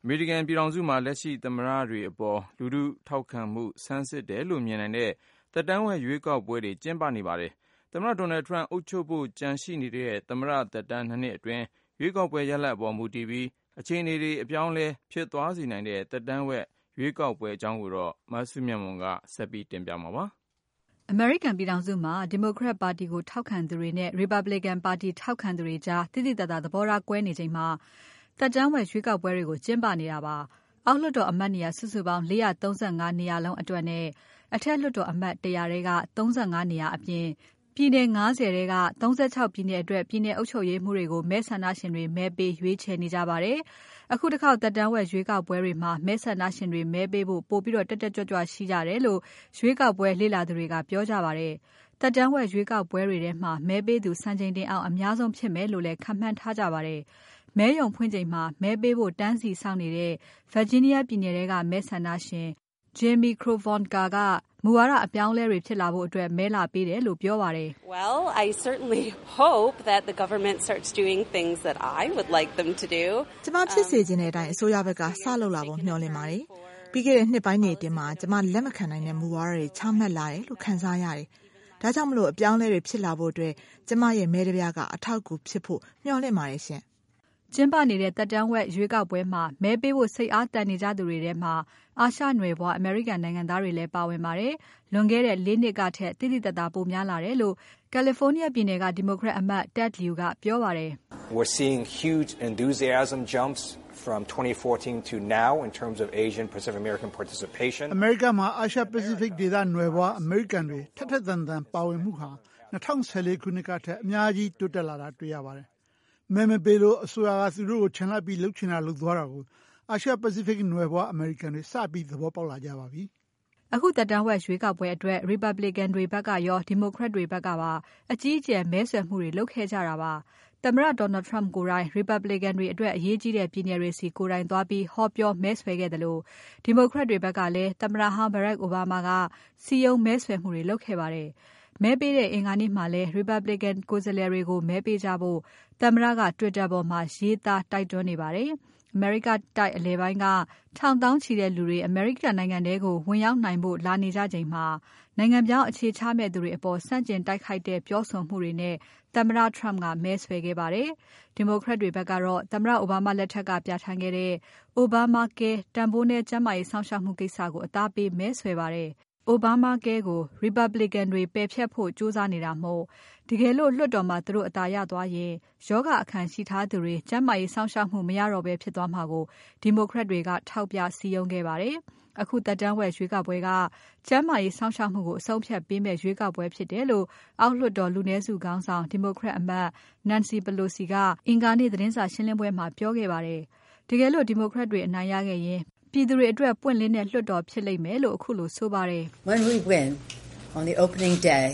အမေရိကန်ပြည်ထောင်စုမှာလက်ရှိသမ္မတတွေအပေါ်လူထုထောက်ခံမှုဆန်းစစ်တယ်လို့မြင်နိုင်တဲ့သက်တမ်းဝက်ရွေးကောက်ပွဲတွေကျင်းပနေပါတယ်။သမ္မတဒေါ်နယ်ထရန့်အုပ်ချုပ်ဖို့ကြံရှိနေတဲ့သမ္မတသက်တမ်း2 နှစ်အတွင်းရွေးကောက်ပွဲရလဒ်အပေါ်မူတည်ပြီးအခြေအနေတွေအပြောင်းလဲဖြစ်သွားစေနိုင်တဲ့သက်တမ်းဝက်ရွေးကောက်ပွဲအကြောင်းကိုတော့မစုမြတ်မွန်ကဆက်ပြီးတင်ပြမှာပါ။အမေရိကန်ပြည်ထောင်စုမှာ Democrat ပါတီကိုထောက်ခံသူတွေနဲ့ Republican ပါတီထောက်ခံသူတွေကြားသိသိသာသာသဘောထားကွဲနေချိန်မှာသက်တမ်းဝက်ရွေးကောက်ပွဲတွေကိုကျင်းပနေတာပါ။အောက်လွှတ်တော်အမတ်နေရာစုစုပေါင်း435နေရာလုံးအတွက်နဲ့အထက်လွှတ်တော်အမတ်100ထဲက35နေရာအပြင်ပြည်နယ်50ထဲက36ပြည်နယ်အတွက်ပြည်နယ်အုပ်ချုပ်ရေးမှူးတွေကိုမဲဆန္ဒရှင်တွေမဲပေးရွေးချယ်နေကြပါတယ်။အခုတစ်ခေါက်သက်တမ်းဝက်ရွေးကောက်ပွဲတွေမှာမဲဆန္ဒရှင်တွေမဲပေးဖို့ပိုပြီးတက်တက်ကြွကြွရှိကြတယ်လို့ရွေးကောက်ပွဲလေ့လာသူတွေကပြောကြပါတယ်။သက်တမ်းဝက်ရွေးကောက်ပွဲတွေထဲမှာမဲပေးသူစံချိန်တင်အောင်အများဆုံးဖြစ်မယ်လို့လည်းခန့်မှန်းထားကြပါတယ်။မဲရုံဖွင့်ချိန်မှာမဲပေးဖို့တန်းစီစောင့်နေတဲ့ Virginia ပြည်နယ်ထဲကမဲဆန္ဒရှင် Jamie Krovonka ကမူဝါဒအပြောင်းအလဲတွေဖြစ်လာဖို့အတွက်မဲလာပေးတယ်လို့ပြောပါတယ်။ Well, I certainly hope that the government starts doing things that I would like them to do. ကျမဖြစ်စေချင်တဲ့အတိုင်းအစိုးရဘက်ကစလုပ်လာဖို့မျှော်လင့်ပါတယ်။ပြီးခဲ့တဲ့နှစ်ပိုင်းတွေအတွင်းမှာကျမလက်မခံနိုင်တဲ့မူဝါဒတွေချမှတ်လာတယ်လို့ခံစားရတယ်။ဒါကြောင့်မလို့အပြောင်းအလဲတွေဖြစ်လာဖို့အတွက်ကျမရဲ့မဲတပြားကအထောက်အကူဖြစ်ဖို့မျှော်လင့်ပါတယ်ရှင်။ကျင်းပနေတဲ့သက်တမ်းဝက်ရွေးကောက်ပွဲမှာမဲပေးဖို့စိတ်အားတန်နေကြသူတွေထဲမှာအာရှနွယ်ဘွားအမေရိကန်နိုင်ငံသားတွေလည်းပါဝင်ပါတယ်။လွန်ခဲ့တဲ့4 နှစ်ကထက်တိတိတတ်တာပိုများလာတယ်လို့ California ပြည်နယ်က Democrat အမတ် Ted Lieu ကပြောပါတယ်။ We're seeing huge enthusiasm jumps from 2014 to now in terms of Asian Pacific American participation. အမေရိကန်မှာ Asia Pacific ဒေသနွယ်ဘွားအမေရိကန်တွေထက်ထက်သန်သန်ပါဝင်မှုဟာ2014ခုနှစ်ကထက်အများကြီးတိုးတက်လာတာတွေ့ရပါတယ်။မဲမပေးလို့အစိုးရကသူတို့ကိုချန်လှပ်ပြီးလှုပ်ချင်တာလုပ်သွားတာကို Asia Pacific နွယ်ဘွားအမေရိကန်တွေစပြီးသဘောပေါက်လာကြပါပြီ။အခုသက်တမ်းဝက်ရွေးကောက်ပွဲအတွက် Republican တွေဘက်ကရော Democrat တွေဘက်ကပါအကြီးအကျယ်မဲဆွယ်မှုတွေလုပ်ခဲ့ကြတာပါ။သမ္မတ Donald Trump ကိုယ်တိုင် Republican တွေအတွက်အရေးကြီးတဲ့ပြည်နယ်တွေစီကိုယ်တိုင်သွားပြီးဟောပြောမဲဆွယ်ခဲ့တယ်လို့ Democrat တွေဘက်ကလည်းသမ္မတဟောင်း Barack Obama ကစီယုံမဲဆွယ်မှုတွေလုပ်ခဲ့ပါတယ်။မဲပေးတဲ့အင်္ဂါနေ့မှာလည်း Republican ကိုယ်စားလှယ်တွေကိုမဲပေးကြဖို့သမ္မတက Twitter ပေါ်မှာရေးသားတိုက်တွန်းနေပါတယ်။ အမေရိကတိုက်အလယ်ပိုင်းကထောင်သောင်းချီတဲ့လူတွေအမေရိကန်နိုင်ငံထဲကိုဝင်ရောက်နိုင်ဖို့လာနေကြချိန်မှာနိုင်ငံပြောင်းအခြေချမဲ့သူတွေအပေါ်ဆန့်ကျင်တိုက်ခိုက်တဲ့ပြောဆိုမှုတွေနဲ့သမ္မတ Trump ကမဲဆွယ်ခဲ့ပါတယ်။ Democrat တွေဘက်ကတော့သမ္မတ Obama လက်ထက်ကပြဋ္ဌာန်းခဲ့တဲ့ Obamacare တန်ဖိုးနည်းကျန်းမာရေးစောင့်ရှောက်မှုကိစ္စကိုအသားပေးမဲဆွယ်ပါတယ်။ Obamacare ကို Republican တွေပယ်ဖျက်ဖို့ကြိုးစားနေတာမို့တကယ်လို့လွှတ်တော်မှာသူတို့အသာရသွားရင်ရောဂါအခံရှိထားသူတွေကျန်းမာရေးစောင့်ရှောက်မှုမရတော့ဘဲဖြစ်သွားမှာကို Democrat တွေကထောက်ပြစည်းရုံးခဲ့ပါတယ်။အခုသက်တမ်းဝက်ရွေးကောက်ပွဲကကျန်းမာရေးစောင့်ရှောက်မှုကိုအဆုံးဖြတ်ပေးမဲ့ရွေးကောက်ပွဲဖြစ်တယ်လို့အောက်လွှတ်တော်လူနည်းစုခေါင်းဆောင် Democrat အမတ် Nancy Pelosi ကအင်္ဂါနေ့သတင်းစာရှင်းပွဲမှာပြောခဲ့ပါတယ်။တကယ်လို့ Democrat တွေအနိုင်ရခဲ့ရင်ပြည်သူတွေအတွက်ပွင့်လင်းတဲ့လွှတ်တော်ဖြစ်လိမ့်မယ်လို့အခုလိုဆိုပါတယ်။ When we win on the opening day,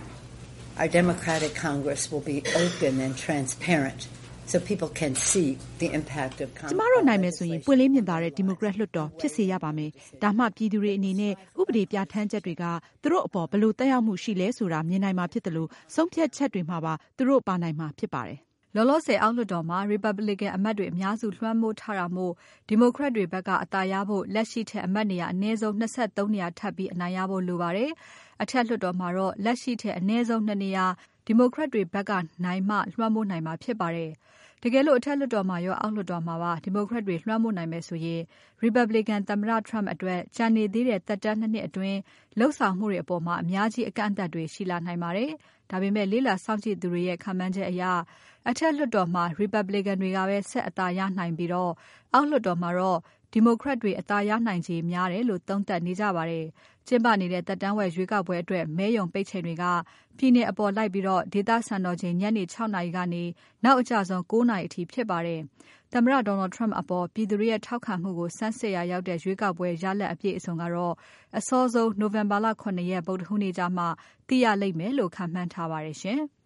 our Democratic Congress will be open and transparent so people can see the impact of Congress. ကျမတို့နိုင်မယ်ဆိုရင်ပွင့်လင်းမြင်သာတဲ့ Democrat လွှတ်တော်ဖြစ်စေရပါမယ်။ဒါမှပြည်သူတွေအနေနဲ့ဥပဒေပြဋ္ဌာန်းချက်တွေကသူတို့အပေါ်ဘယ်လိုသက်ရောက်မှုရှိလဲဆိုတာမြင်နိုင်မှာဖြစ်တယ်လို့ဆုံးဖြတ်ချက်တွေမှာပါသူတို့ပါနိုင်မှာဖြစ်ပါတယ်။လောလောဆယ်အောက်လွှတ်တော်မှာ Republican အမတ်တွေအများစုလွှမ်းမိုးထားတာမို့ Democrat တွေဘက်ကအသာရဖို့လက်ရှိထက်အမတ်နေရာအနည်းဆုံး23နေရာထပ်ပြီးအနိုင်ရဖို့လိုပါတယ်။အထက်လွှတ်တော်မှာတော့လက်ရှိထက်အနည်းဆုံး2နေရာ Democrat တွေဘက်ကနိုင်မှလွှမ်းမိုးနိုင်မှာဖြစ်ပါတယ်။တကယ်လို့အထက်လွှတ်တော်မှာရောအောက်လွှတ်တော်မှာပါ Democrat တွေလွှမ်းမိုးနိုင်မယ်ဆိုရင် Republican သမ္မတ Trump အတွက်ကျန်နေသေးတဲ့သက်တမ်း2 နှစ်အတွင်းလှုပ်ဆောင်မှုတွေအပေါ်မှာအများကြီးအကန့်အသတ်တွေရှိလာနိုင်ပါတယ်။ဒါပေမဲ့လေ့လာစောင့်ကြည့်သူတွေရဲ့ခန့်မှန်းချက်အရအထက်လွှတ်တော်မှာ Republican တွေကပဲဆက်အသာရနိုင်ပြီးတော့အောက်လွှတ်တော်မှာတော့ Democrat တွေအသာရနိုင်ခြေများတယ်လို့သုံးသပ်နေကြပါတယ်။ကျင်းပနေတဲ့သက်တမ်းဝက်ရွေးကောက်ပွဲအတွက်မဲရုံပိတ်ချိန်တွေကပြည်နယ်အပေါ်လိုက်ပြီးတော့ဒေသစံတော်ချိန်ညနေ6နာရီကနေနောက်အကျဆုံး9နာရီအထိဖြစ်ပါတယ်။သမ္မတ Donald Trump အပေါ်ပြည်သူတွေရဲ့ထောက်ခံမှုကိုစမ်းစစ်ရာရောက်တဲ့ရွေးကောက်ပွဲရလဒ်အပြည့်အစုံကတော့အစောဆုံးနိုဝင်ဘာလ9ရက်ဗုဒ္ဓဟူးနေ့ကျမှသိရလိမ့်မယ်လို့ခန့်မှန်းထားပါတယ်ရှင်။